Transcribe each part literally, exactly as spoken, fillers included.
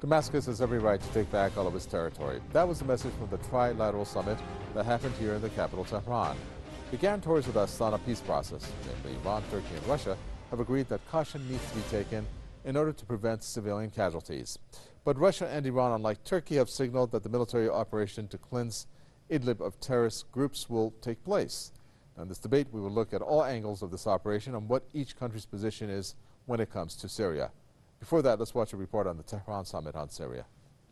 Damascus has every right to take back all of its territory. That was the message from the trilateral summit that happened here in the capital, Tehran. The guarantors of the Astana peace process, namely Iran, Turkey, and Russia, have agreed that caution needs to be taken in order to prevent civilian casualties. But Russia and Iran, unlike Turkey, have signaled that the military operation to cleanse Idlib of terrorist groups will take place. In this debate, we will look at all angles of this operation and what each country's position is when it comes to Syria. Before that, let's watch a report on the Tehran summit on Syria.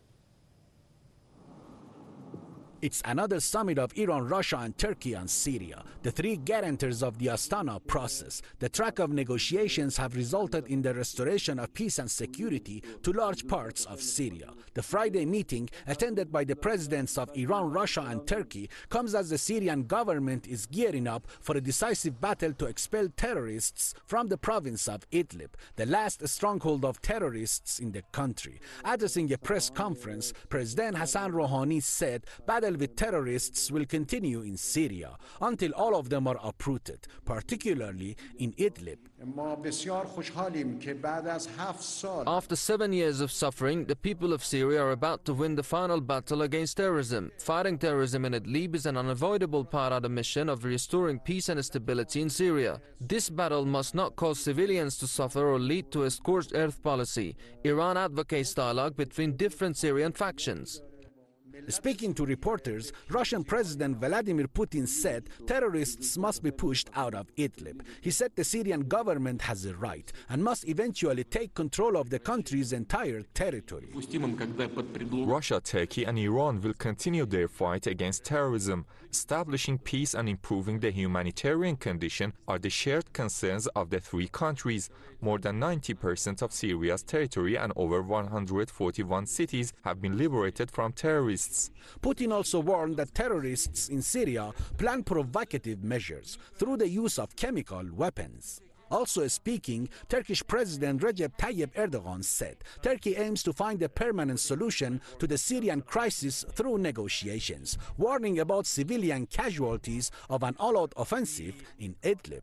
It's another summit of Iran, Russia, and Turkey on Syria, the three guarantors of the Astana process. The track of negotiations have resulted in the restoration of peace and security to large parts of Syria. The Friday meeting, attended by the presidents of Iran, Russia, and Turkey, comes as the Syrian government is gearing up for a decisive battle to expel terrorists from the province of Idlib, the last stronghold of terrorists in the country. Addressing a press conference, President Hassan Rouhani said battle with terrorists will continue in Syria until all of them are uprooted, particularly in Idlib. After seven years of suffering, the people of Syria are about to win the final battle against terrorism. Fighting terrorism in Idlib is an unavoidable part of the mission of restoring peace and stability in Syria. This battle must not cause civilians to suffer or lead to a scorched earth policy. Iran advocates dialogue between different Syrian factions. Speaking to reporters, Russian President Vladimir Putin said terrorists must be pushed out of Idlib. He said the Syrian government has a right and must eventually take control of the country's entire territory. Russia, Turkey, and Iran will continue their fight against terrorism. Establishing peace and improving the humanitarian condition are the shared concerns of the three countries. More than ninety percent of Syria's territory and over one hundred forty-one cities have been liberated from terrorists. Putin also warned that terrorists in Syria plan provocative measures through the use of chemical weapons. Also speaking, Turkish President Recep Tayyip Erdogan said Turkey aims to find a permanent solution to the Syrian crisis through negotiations, warning about civilian casualties of an all-out offensive in Idlib.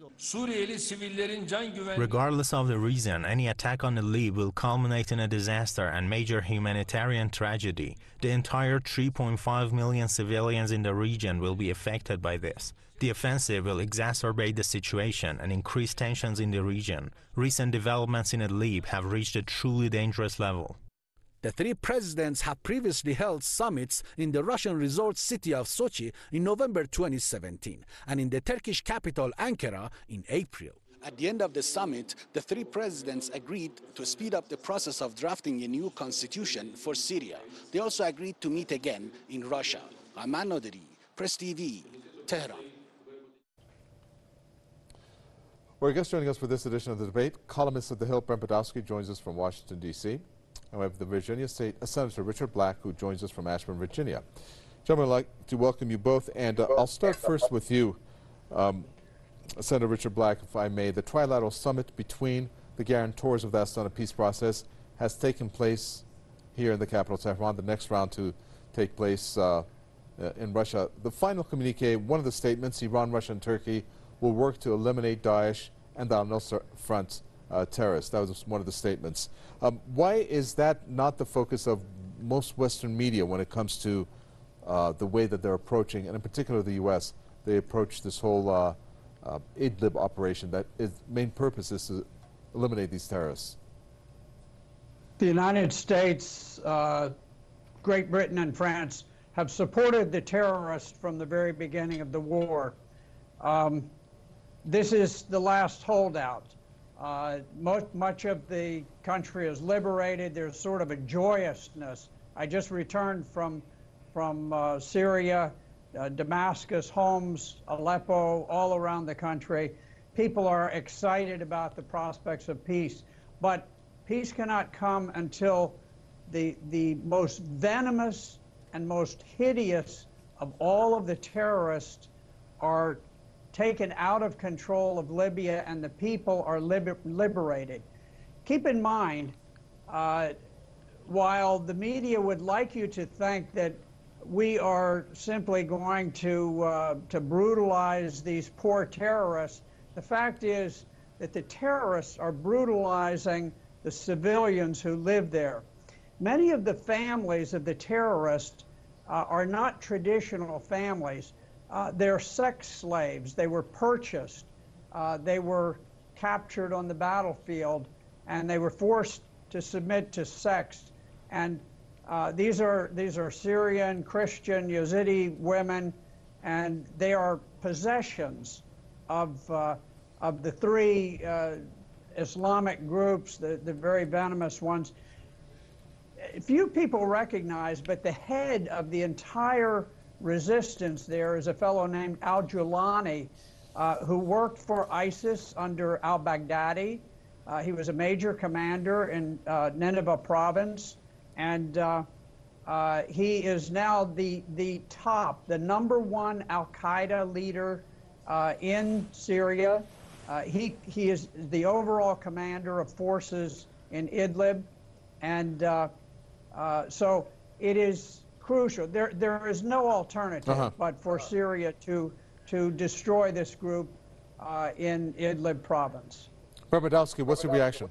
Regardless of the reason, any attack on Idlib will culminate in a disaster and major humanitarian tragedy. The entire three point five million civilians in the region will be affected by this. The offensive will exacerbate the situation and increase tensions in the region. Recent developments in Idlib have reached a truly dangerous level. The three presidents have previously held summits in the Russian resort city of Sochi in November twenty seventeen and in the Turkish capital Ankara in April. At the end of the summit, the three presidents agreed to speed up the process of drafting a new constitution for Syria. They also agreed to meet again in Russia. Aman Noderi, Press T V, Tehran. Our guest joining us for this edition of the debate, columnist at The Hill, Brent Podolsky, joins us from Washington, D C And we have the Virginia State uh, Senator Richard Black, who joins us from Ashburn, Virginia. Gentlemen, I'd like to welcome you both, and uh, I'll start first with you, um, Senator Richard Black, if I may. The trilateral summit between the guarantors of the Astana peace process has taken place here in the capital, Tehran. The next round to take place uh, uh, in Russia. The final communique, one of the statements, Iran, Russia, and Turkey will work to eliminate Daesh and the al-Nusra Front uh, terrorists. That was one of the statements. Um, why is that not the focus of most Western media when it comes to uh, the way that they're approaching, and in particular the U S, they approach this whole uh, uh, Idlib operation that its main purpose is to eliminate these terrorists? The United States, uh, Great Britain, and France have supported the terrorists from the very beginning of the war. Um, This is the last holdout. Uh, most, much of the country is liberated. There's sort of a joyousness. I just returned from, from uh, Syria, uh, Damascus, Homs, Aleppo, all around the country. People are excited about the prospects of peace. But peace cannot come until the, the most venomous and most hideous of all of the terrorists are taken out of control of Libya and the people are liber liberated. Keep in mind, uh, while the media would like you to think that we are simply going to, uh, to brutalize these poor terrorists, the fact is that the terrorists are brutalizing the civilians who live there. many of the families of the terrorists uh, are not traditional families. Uh, they're sex slaves. They were purchased. Uh, they were captured on the battlefield, and they were forced to submit to sex. And uh, these are these are Syrian, Christian, Yazidi women, and they are possessions of uh, of the three uh, Islamic groups, the, the very venomous ones. Few people recognize, but the head of the entire resistance there is a fellow named al-Julani, uh, who worked for ISIS under al-Baghdadi. Uh, he was a major commander in uh, Nineveh province, and uh, uh, he is now the, the top, the number one al-Qaeda leader uh, in Syria. Uh, he, he is the overall commander of forces in Idlib, and uh, uh, so it is crucial. There, there is no alternative uh-huh. but for Syria to, to destroy this group uh, in Idlib province. Brent Badowski, what's your reaction?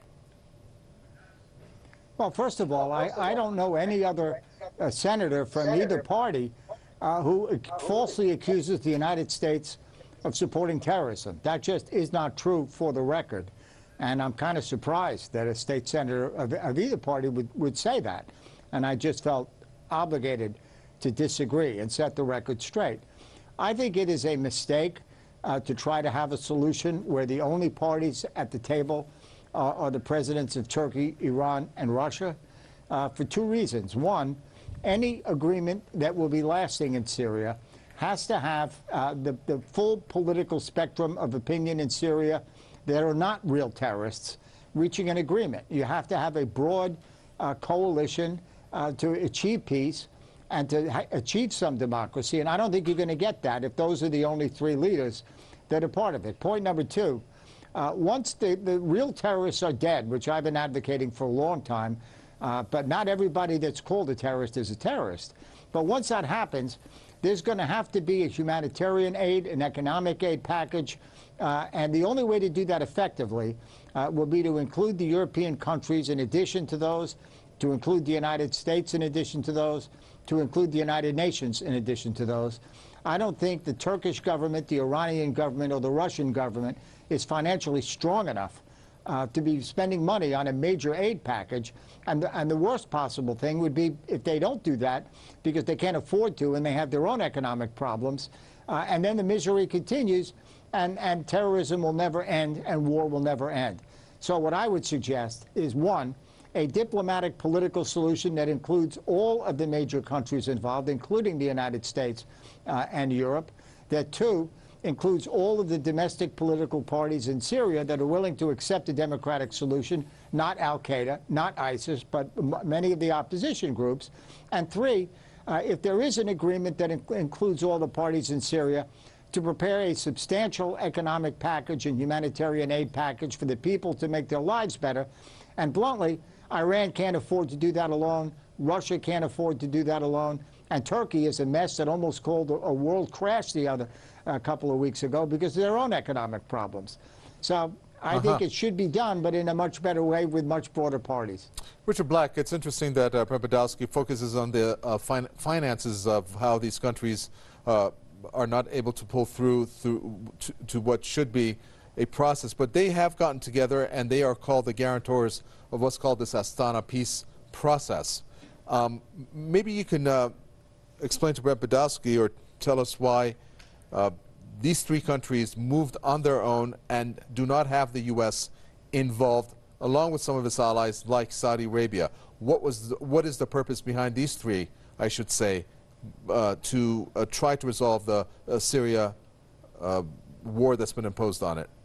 Well, first of all, I, I don't know any other uh, senator from either party uh, who falsely accuses the United States of supporting terrorism. That just is not true for the record. And I'm kind of surprised that a state senator of, of either party would, would say that. And I just felt obligated to disagree and set the record straight. I think it is a mistake uh, to try to have a solution where the only parties at the table uh, are the presidents of Turkey, Iran, and Russia, uh, for two reasons. One, any agreement that will be lasting in Syria has to have uh, the, the full political spectrum of opinion in Syria that are not real terrorists reaching an agreement. You have to have a broad uh, coalition uh, to achieve peace and to ha achieve some democracy. And I don't think you're going to get that if those are the only three leaders that are part of it. Point number two, uh, once the, the real terrorists are dead, which I've been advocating for a long time, uh, but not everybody that's called a terrorist is a terrorist. But once that happens, there's going to have to be a humanitarian aid, an economic aid package, uh, and the only way to do that effectively uh, will be to include the European countries in addition to those, to include the United States in addition to those, to include the United Nations in addition to those. I don't think the Turkish government, the Iranian government, or the Russian government is financially strong enough uh, to be spending money on a major aid package. And the, and the worst possible thing would be if they don't do that because they can't afford to and they have their own economic problems. Uh, and then the misery continues and, and terrorism will never end and war will never end. So what I would suggest is, one, a diplomatic political solution that includes all of the major countries involved, including the United States uh, and Europe. That, two, includes all of the domestic political parties in Syria that are willing to accept a democratic solution, not al-Qaeda, not ISIS, but m many of the opposition groups. And three, uh, if there is an agreement that in includes all the parties in Syria, to prepare a substantial economic package and humanitarian aid package for the people to make their lives better. And bluntly, Iran can't afford to do that alone. Russia can't afford to do that alone. And Turkey is a mess that almost called a, a world crash the other a couple of weeks ago because of their own economic problems. So I uh-huh. think it should be done, but in a much better way with much broader parties. Richard Black, it's interesting that uh, Brent Badowski focuses on the uh, fin finances of how these countries uh, are not able to pull through, through to, to what should be a process. But they have gotten together, and they are called the guarantors of what's called this Astana peace process. Um, maybe you can uh, explain to Brent Badowski or tell us why uh, these three countries moved on their own and do not have the U S involved, along with some of its allies like Saudi Arabia. What was the, what is the purpose behind these three, I should say, uh, to uh, try to resolve the uh, Syria uh, war that's been imposed on it?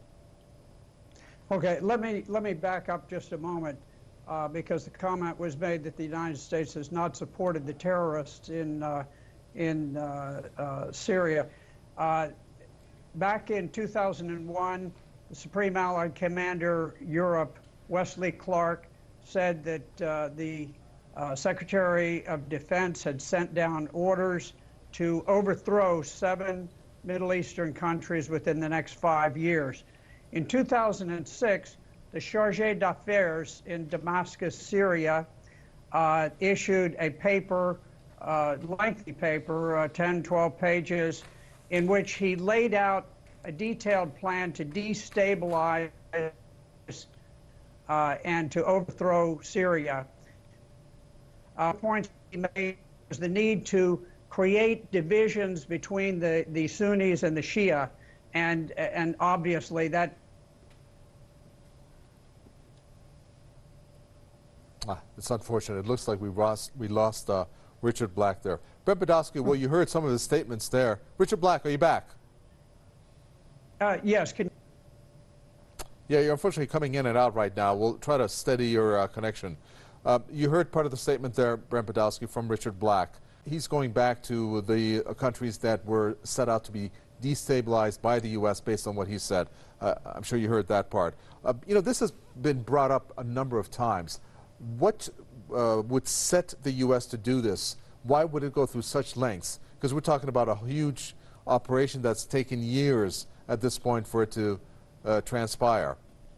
Okay, let me let me back up just a moment uh, because the comment was made that the United States has not supported the terrorists in uh, in uh, uh, Syria. Uh, back in two thousand one, the Supreme Allied Commander Europe, Wesley Clark, said that uh, the uh, Secretary of Defense had sent down orders to overthrow seven Middle Eastern countries within the next five years. In two thousand six, the Chargé d'Affaires in Damascus, Syria, uh, issued a paper, uh, lengthy paper, uh, ten, twelve pages, in which he laid out a detailed plan to destabilize uh, and to overthrow Syria. Uh, points he made was the need to create divisions between the, the Sunnis and the Shia, and, and obviously that Ah, it's unfortunate. It looks like we lost, we lost uh, Richard Black there. Brent Badowski, well, you heard some of his statements there. Richard Black, are you back? Uh, yes. Can Yeah, you're unfortunately coming in and out right now. We'll try to steady your uh, connection. Uh, you heard part of the statement there, Brent Badowski, from Richard Black. He's going back to the uh, countries that were set out to be destabilized by the U S based on what he said. Uh, I'm sure you heard that part. Uh, you know, this has been brought up a number of times. What uh, would set the U S to do this? Why would it go through such lengths? Because we're talking about a huge operation that's taken years at this point for it to uh, transpire.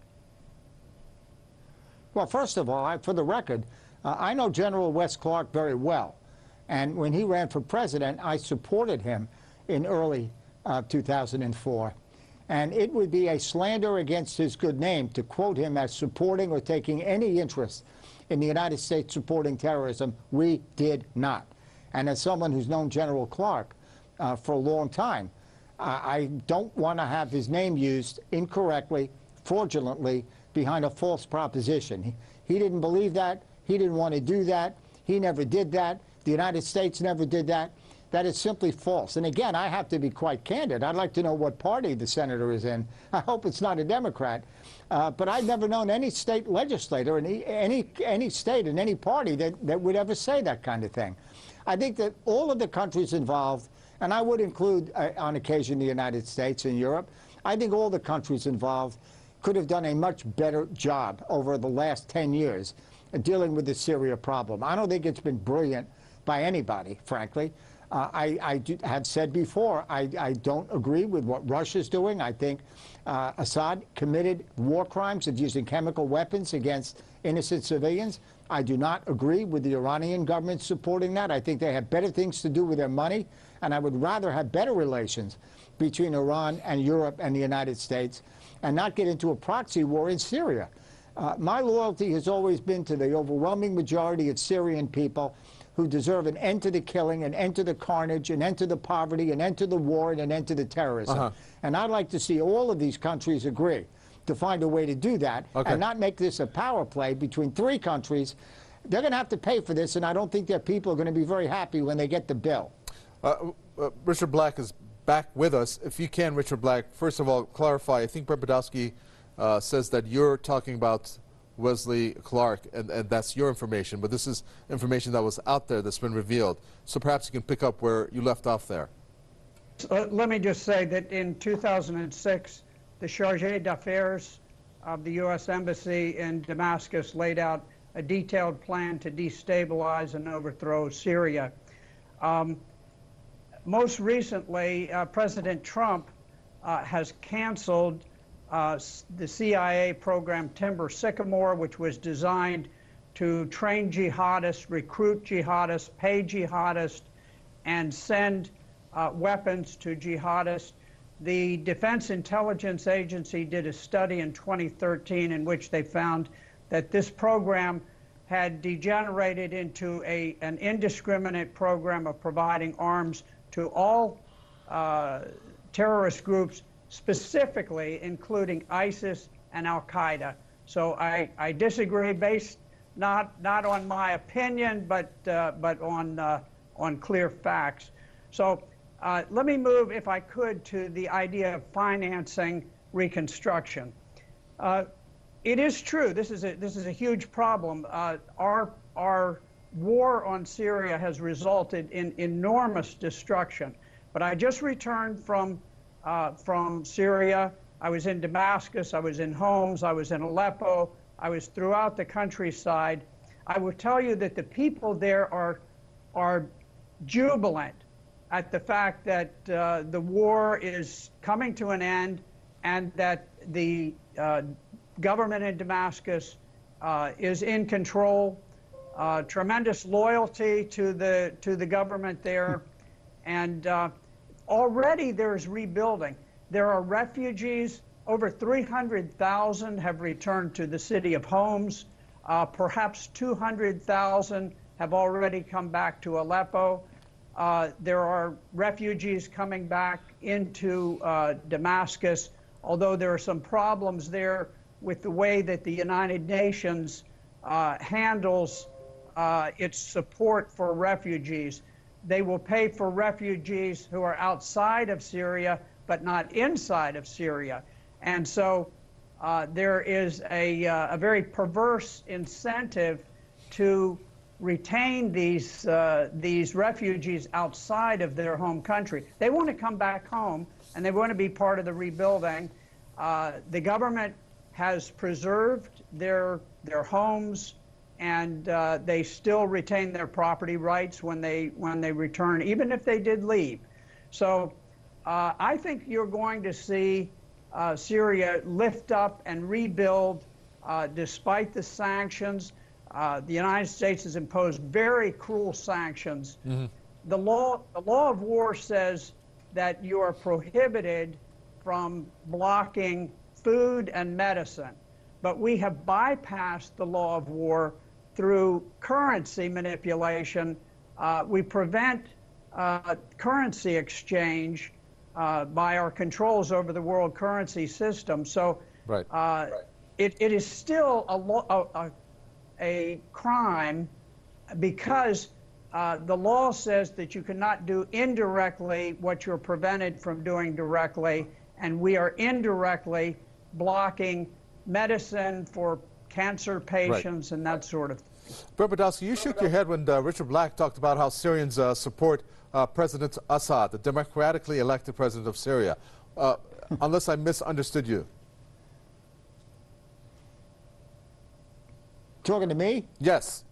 Well, first of all, I, for the record, uh, I know General Wes Clark very well. And when he ran for president, I supported him in early uh, two thousand four. And it would be a slander against his good name to quote him as supporting or taking any interest in the United States supporting terrorism. We did not. And as someone who's known General Clark uh, for a long time, uh, I don't want to have his name used incorrectly, fraudulently, behind a false proposition. He, he didn't believe that. He didn't want to do that. He never did that. The United States never did that. That is simply false. And again, I have to be quite candid. I'd like to know what party the senator is in. I hope it's not a Democrat. Uh, but I've never known any state legislator in any, any state in any party that, that would ever say that kind of thing. I think that all of the countries involved, and I would include uh, on occasion the United States and Europe, I think all the countries involved could have done a much better job over the last ten years dealing with the Syria problem. I don't think it's been brilliant by anybody, frankly. Uh, I, I do, have said before, I, I don't agree with what Russia's doing. I think uh, Assad committed war crimes of using chemical weapons against innocent civilians. I do not agree with the Iranian government supporting that. I think they have better things to do with their money, and I would rather have better relations between Iran and Europe and the United States and not get into a proxy war in Syria. Uh, my loyalty has always been to the overwhelming majority of Syrian people who deserve an end to the killing, an end to the carnage, an end to the poverty, an end to the war, and an end to the terrorism. Uh-huh. And I'd like to see all of these countries agree to find a way to do that okay. and not make this a power play between three countries. They're going to have to pay for this, and I don't think their people are going to be very happy when they get the bill. Uh, uh, Richard Black is back with us. If you can, Richard Black, first of all, clarify. I think Brent Badowski uh, says that you're talking about Wesley Clark, and, and that's your information, but this is information that was out there that's been revealed. So perhaps you can pick up where you left off there. Uh, let me just say that in two thousand six, the Chargé d'Affaires of the U S Embassy in Damascus laid out a detailed plan to destabilize and overthrow Syria. Um, most recently, uh, President Trump uh, has canceled Uh, the C I A program Timber Sycamore, which was designed to train jihadists, recruit jihadists, pay jihadists, and send uh, weapons to jihadists. The Defense Intelligence Agency did a study in twenty thirteen in which they found that this program had degenerated into a, an indiscriminate program of providing arms to all uh, terrorist groups, specifically including ISIS and Al-Qaeda. So I, I disagree based not not on my opinion, but uh, but on uh, on clear facts. So uh, let me move, if I could, to the idea of financing reconstruction. Uh, it is true. This is a this is a huge problem. Uh, our our war on Syria has resulted in enormous destruction. But I just returned from Uh, from Syria. I was in Damascus, I was in Homs, I was in Aleppo, I was throughout the countryside. I will tell you that the people there are, are jubilant at the fact that uh, the war is coming to an end and that the uh, government in Damascus uh, is in control. uh, tremendous loyalty to the, to the government there. And uh, already there's rebuilding. There are refugees. Over three hundred thousand have returned to the city of Homs. Uh, perhaps two hundred thousand have already come back to Aleppo. Uh, there are refugees coming back into uh, Damascus, although there are some problems there with the way that the United Nations uh, handles uh, its support for refugees. They will pay for refugees who are outside of Syria, but not inside of Syria. And so uh, there is a, uh, a very perverse incentive to retain these, uh, these refugees outside of their home country. They want to come back home, and they want to be part of the rebuilding. Uh, the government has preserved their, their homes, and uh, they still retain their property rights when they, when they return, even if they did leave. So uh, I think you're going to see uh, Syria lift up and rebuild uh, despite the sanctions. Uh, the United States has imposed very cruel sanctions. Mm-hmm. The law, the law of war says that you are prohibited from blocking food and medicine, but we have bypassed the law of war through currency manipulation. Uh, we prevent uh, currency exchange uh, by our controls over the world currency system. So right. Uh, right. It, it is still a, lo a, a crime because uh, the law says that you cannot do indirectly what you're prevented from doing directly, and we are indirectly blocking medicine for cancer patients right. and that sort of thing. Brent Badowski, you shook your head when uh, Richard Black talked about how Syrians uh, support uh, President Assad, the democratically elected president of Syria, uh, unless I misunderstood you. Talking to me? Yes.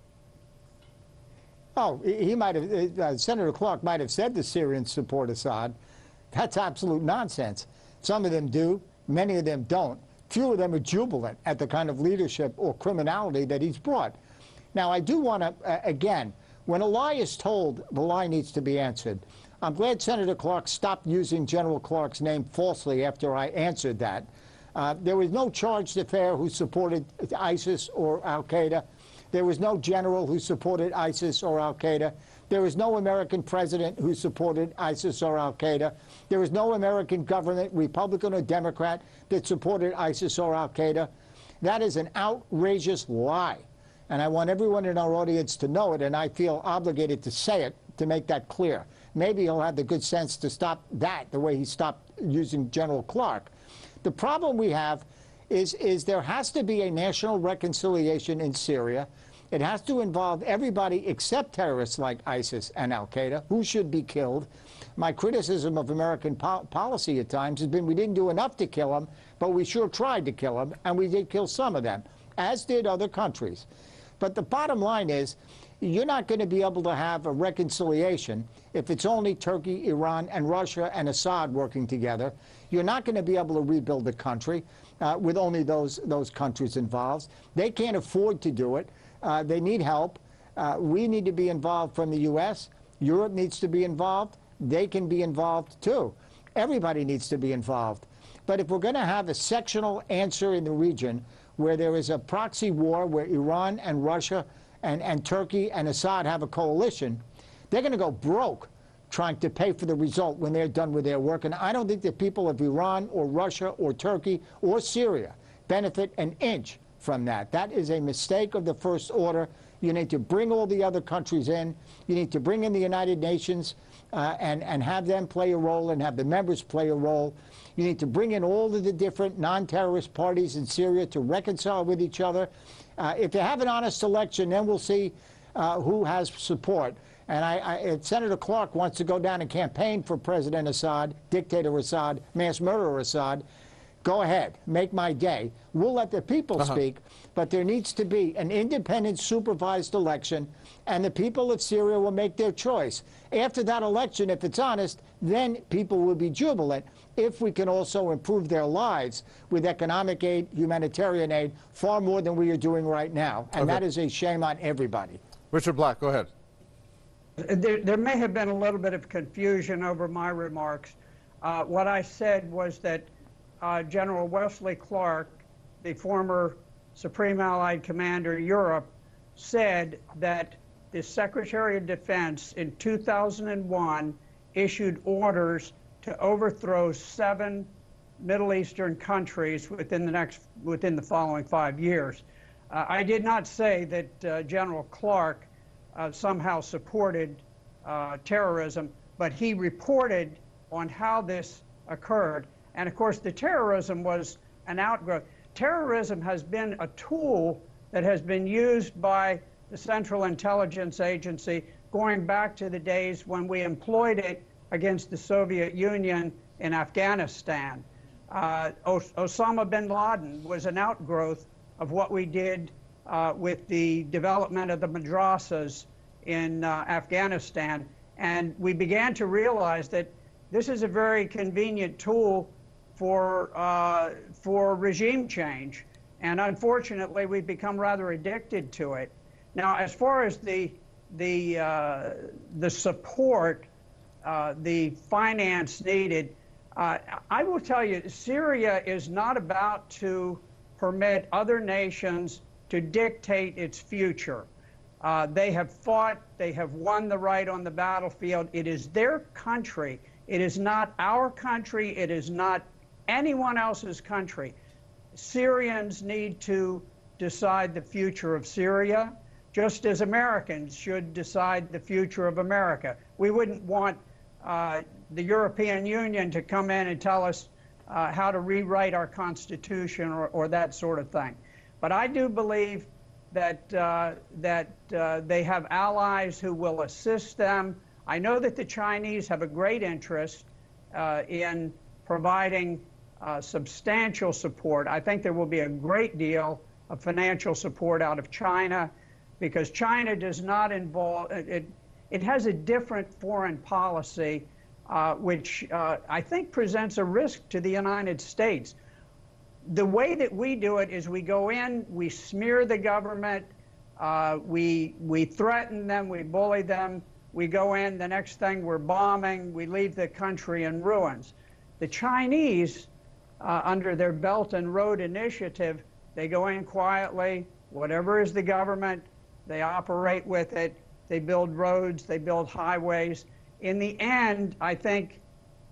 Oh, he might have, uh, Senator Clark might have said the Syrians support Assad. That's absolute nonsense. Some of them do, many of them don't. Few of them are jubilant at the kind of leadership or criminality that he's brought. Now, I do want to, uh, again, when a lie is told, the lie needs to be answered. I'm glad Senator Clark stopped using General Clark's name falsely after I answered that. Uh, there was no charged affair who supported ISIS or al-Qaeda. There was no general who supported ISIS or al-Qaeda. There was no American president who supported ISIS or al-Qaeda. There was no American government, Republican or Democrat, that supported ISIS or al-Qaeda. That is an outrageous lie. And I want everyone in our audience to know it, and I feel obligated to say it to make that clear. Maybe he'll have the good sense to stop that the way he stopped using General Clark. The problem we have is, is there has to be a national reconciliation in Syria. It has to involve everybody except terrorists like ISIS and al-Qaeda, who should be killed. My criticism of American po policy at times has been we didn't do enough to kill them, but we sure tried to kill them, and we did kill some of them, as did other countries. But the bottom line is, you're not going to be able to have a reconciliation if it's only Turkey, Iran, and Russia and Assad working together. You're not going to be able to rebuild the country uh, with only those, those countries involved. They can't afford to do it. Uh, they need help. Uh, we need to be involved from the U S. Europe needs to be involved. They can be involved, too. Everybody needs to be involved. But if we're going to have a sectional answer in the region where there is a proxy war where Iran and Russia and, and Turkey and Assad have a coalition, they're going to go broke trying to pay for the result when they're done with their work. And I don't think the people of Iran or Russia or Turkey or Syria benefit an inch from that. That is a mistake of the first order. You need to bring all the other countries in. You need to bring in the United Nations uh, and, and have them play a role and have the members play a role. You need to bring in all of the different non-terrorist parties in Syria to reconcile with each other. Uh, if you have an honest election, then we'll see uh, who has support. And I, I, if Senator Clark wants to go down and campaign for President Assad, dictator Assad, mass murderer Assad, go ahead, make my day. We'll let the people Uh-huh. speak, but there needs to be an independent, supervised election, and the people of Syria will make their choice. After that election, if it's honest, then people will be jubilant if we can also improve their lives with economic aid, humanitarian aid, far more than we are doing right now. And Okay. that is a shame on everybody. Richard Black, go ahead. There, there may have been a little bit of confusion over my remarks. Uh, what I said was that uh, General Wesley Clark, the former Supreme Allied Commander Europe, said that the Secretary of Defense in two thousand one issued orders to overthrow seven Middle Eastern countries within the next within the following five years. Uh, I did not say that uh, General Clark uh, somehow supported uh, terrorism, but he reported on how this occurred. And of course, the terrorism was an outgrowth. Terrorism has been a tool that has been used by the Central Intelligence Agency going back to the days when we employed it against the Soviet Union in Afghanistan. Uh, Os Osama bin Laden was an outgrowth of what we did uh, with the development of the madrasas in uh, Afghanistan. And we began to realize that this is a very convenient tool for, uh, for regime change. And unfortunately, we've become rather addicted to it. Now, as far as the, the, uh, the support, uh, the finance needed, uh, I will tell you, Syria is not about to permit other nations to dictate its future. Uh, they have fought, they have won the right on the battlefield. It is their country. It is not our country. It is not anyone else's country. Syrians need to decide the future of Syria, just as Americans should decide the future of America. We wouldn't want uh, the European Union to come in and tell us uh, how to rewrite our Constitution or, or that sort of thing. But I do believe that, uh, that uh, they have allies who will assist them. I know that the Chinese have a great interest uh, in providing uh, substantial support. I think there will be a great deal of financial support out of China, because China does not involve, it, it has a different foreign policy, uh, which uh, I think presents a risk to the United States. The way that we do it is we go in, we smear the government, uh, we, we threaten them, we bully them, we go in, the next thing we're bombing, we leave the country in ruins. The Chinese, uh, under their Belt and Road Initiative, they go in quietly, whatever is the government, they operate with it, they build roads, they build highways. In the end, I think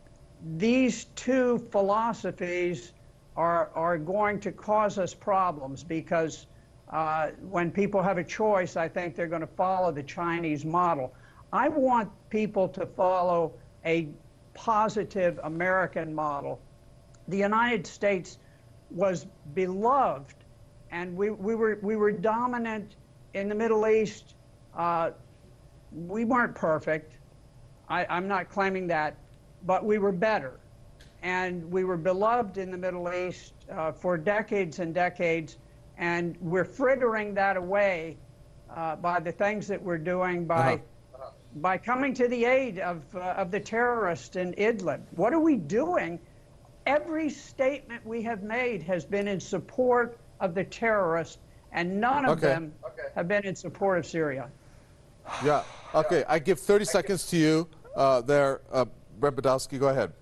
these two philosophies are, are going to cause us problems, because uh, when people have a choice, I think they're going to follow the Chinese model. I want people to follow a positive American model. The United States was beloved, and we, we, were, we were dominant in the Middle East. Uh, we weren't perfect. I, I'm not claiming that, but we were better. And we were beloved in the Middle East uh, for decades and decades, and we're frittering that away uh, by the things that we're doing, by, uh-huh. by coming to the aid of, uh, of the terrorists in Idlib. What are we doing? Every statement we have made has been in support of the terrorists, and none of okay. them okay. have been in support of Syria. Yeah, okay, I give thirty seconds to you uh, there, uh, Brent Badowski, go ahead.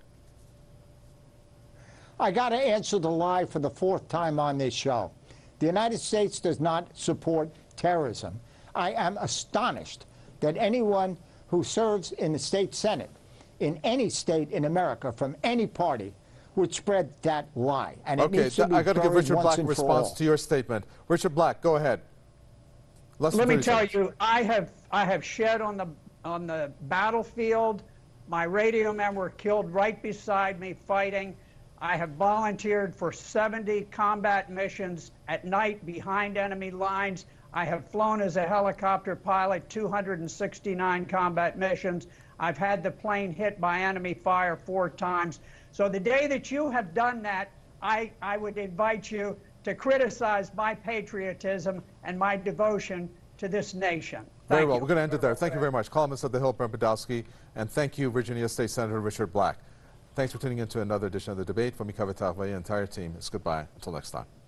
I got to answer the lie for the fourth time on this show. The United States does not support terrorism. I am astonished that anyone who serves in the state Senate, in any state in America, from any party, would spread that lie. And it okay, needs to be I got to give Richard Black a response all. to your statement. Richard Black, go ahead. Less Let me tell seconds. you, I have I have shed on the on the battlefield. My radio men were killed right beside me fighting. I have volunteered for seventy combat missions at night behind enemy lines. I have flown as a helicopter pilot two hundred sixty-nine combat missions. I've had the plane hit by enemy fire four times. So the day that you have done that, I, I would invite you to criticize my patriotism and my devotion to this nation. Thank Very well. you. We're going to end it there. Thank you very much. Columnist of The Hill, Brent Badowski, and thank you, Virginia State Senator Richard Black. Thanks for tuning in to another edition of The Debate. From me, Kaveh Taghveh, and the entire team, it's goodbye. Until next time.